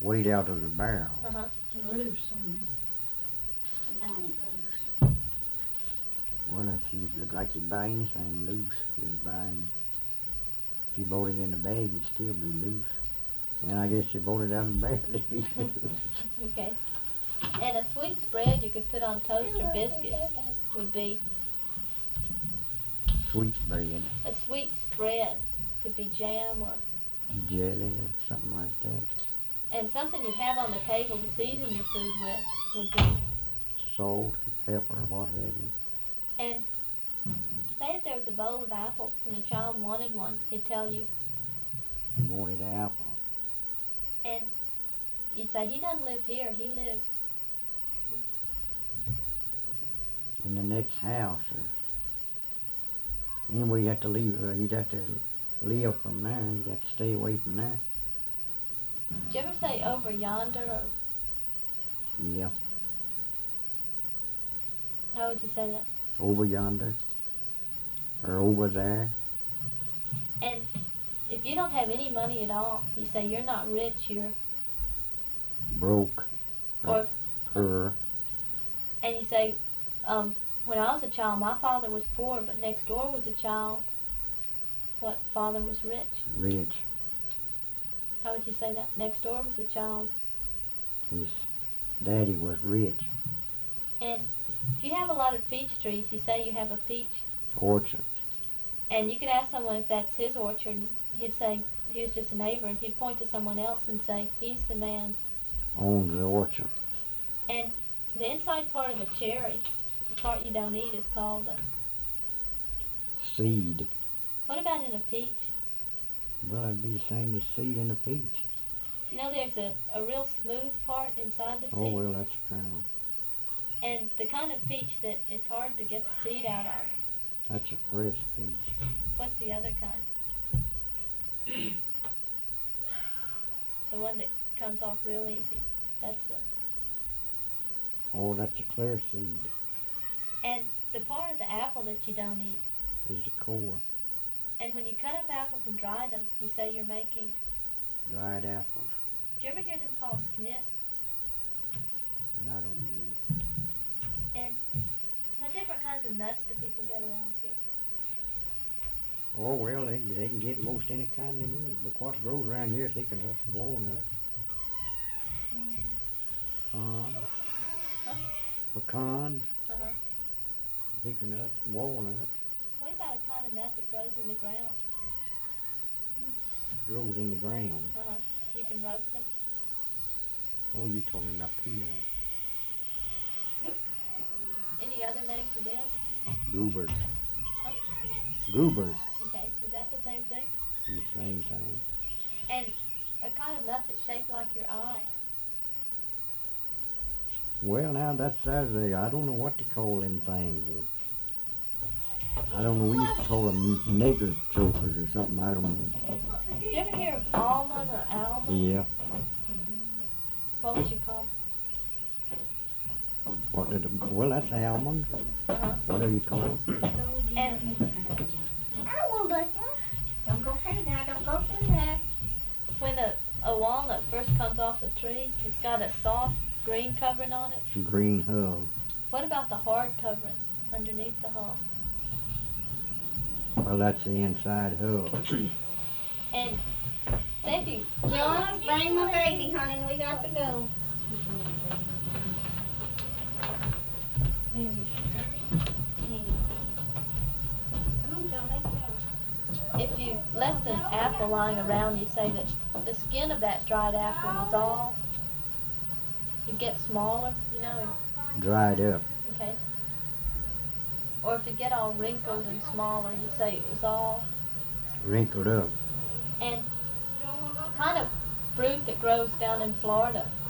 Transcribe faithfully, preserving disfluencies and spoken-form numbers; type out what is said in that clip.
weight out of the barrel. Uh-huh. Loose on It ain't loose. Well, that you look like you buy anything loose. You're buying. If you bought it in a bag, it'd still be loose. And I guess you bought it out of the barrel, it'd be loose. Okay. And a sweet spread you could put on toast or biscuits would be Sweet bread, a sweet spread. Could be jam or jelly, or something like that. and something you'd have on the table to season your food with would be. Salt, pepper, what have you. And say if there was a bowl of apples and a child wanted one, he'd tell you, You wanted an apple. and you'd say, he doesn't live here, he lives. In the next house. Or, anyway, you have to leave. Uh, you'd have to live from there. You'd have to stay away from there. Did you ever say over yonder, or Yeah, how would you say that? over yonder, or over there. And if you don't have any money at all, you say you're not rich, you're, Broke. or, Her. and you say, um, when I was a child, my father was poor, but next door was a child, what, father was rich. Rich. How would you say that? Next door was a child. His daddy was rich. And if you have a lot of peach trees, you say you have a peach, Orchard. and you could ask someone if that's his orchard, and he'd say he was just a neighbor, and he'd point to someone else and say, he's the man. Owns the orchard. And the inside part of a cherry, the part you don't eat, is called a, Seed. what about in a peach? Well, that'd be the same as seed in a peach. You know there's a, a real smooth part inside the seed, Oh, well, that's a kernel. and the kind of peach that it's hard to get the seed out of. That's a pressed peach. What's the other kind? The one that comes off real easy. That's the, Oh, that's a clear seed. and the part of the apple that you don't eat. Is the core. And when you cut up apples and dry them, you say you're making. Dried apples. Do you ever hear them called snits? Not on me. And what different kinds of nuts do people get around here? Oh, well, they, they can get most any kind they want. But what grows around here is hickonuts, walnuts, pecans, Huh? pecans, Uh-huh. hickonuts, and walnuts. What about a kind of nut that grows in the ground? Grows in the ground. Uh-huh. You can roast them. Oh, you're talking about peanuts. Any other name for them? Goobers. Huh? Goobers. Okay. Is that the same thing? The same thing. And a kind of nut that's shaped like your eye. Well, now, that's, that's a, I don't know what to call them things. I don't know, we used to call them nigger chokers or something, I don't know. Did you ever hear of almond or almond? Yeah. What would you call? What did it, well, that's almond. Uh-huh. Whatever you call it. And I don't want to Don't go through there. Don't go through there. when a, a walnut first comes off the tree, it's got a soft green covering on it. Green hull. What about the hard covering underneath the hull? Well, that's the inside hull. And say if you, John, bring my baby, honey. We got to go. if you left an apple lying around, you say that the skin of that dried apple was all, it'd get smaller, you know, and, Dried up. okay? Or if it get all wrinkled and smaller, you say it was all, Wrinkled up. and kind of fruit that grows down in Florida